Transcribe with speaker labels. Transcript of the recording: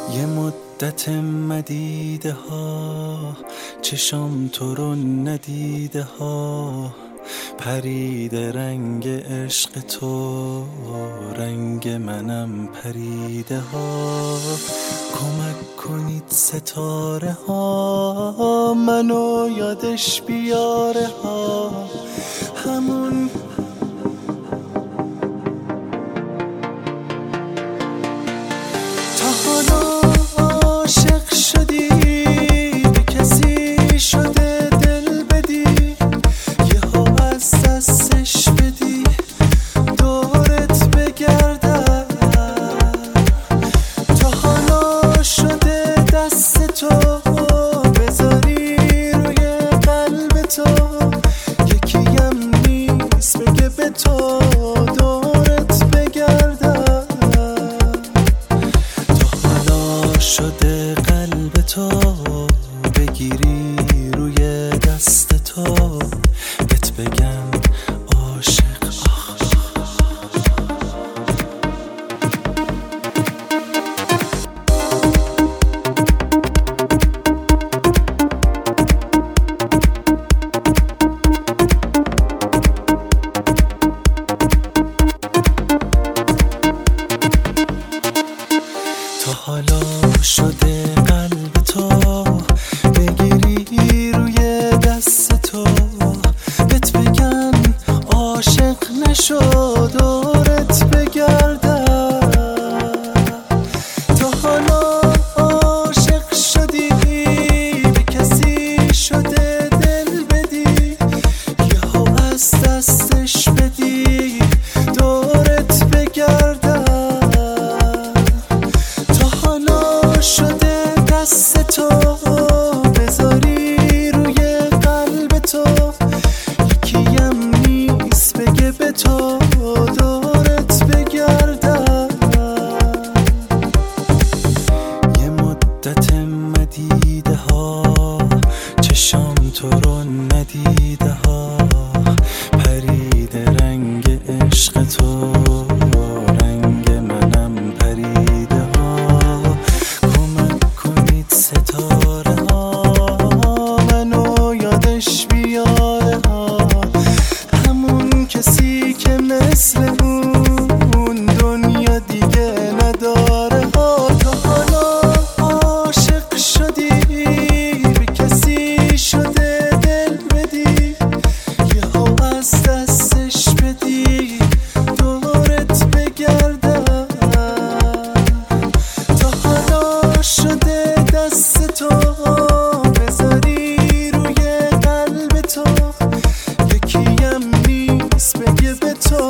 Speaker 1: یه مدت مدیده ها چشام تو رو ندیده ها، پریده رنگ عشق تو، رنگ منم پریده ها. کمک کنید ستاره ها منو یادش بیاره ها، همون تا حالا عاشق شدی به کسی شده دل بدی، یهو از دستش بدی دورت بگردم. تا حالا شده دست تو بذاری روی قلب تو، یکیم نیست بگه به تو دورت بگردم. تا حالا شده قلب تو بگیری روی دست تو، بهت بگم عاشق. تا حالا شده قلب تو بگیری روی دست تو، بهت بگم عاشق نشو دورت بگردم. تا حالا عاشق شدی به کسی شده دل بدی، یهو از دستش بدی دورت بگردم. شده دست تو بذاری روی قلب تو، یکیم نیست بگه به تو دورت بگردم. یه مدت مدیده ها چشام تو رو ندیده ها، پریده رنگ عشق تو، رنگ منم پریده ها. ستاره ها منو یادش بیاره ها، همون کسی که مثل اون دنیا دیگه نداره ها. تا حالا عاشق شدی به کسی شده دل بدی، یهو از دستش بدی دورت بگردم. تا حالا شده دست تو بذاری روی قلب تو، یکیم نیست بگه به تو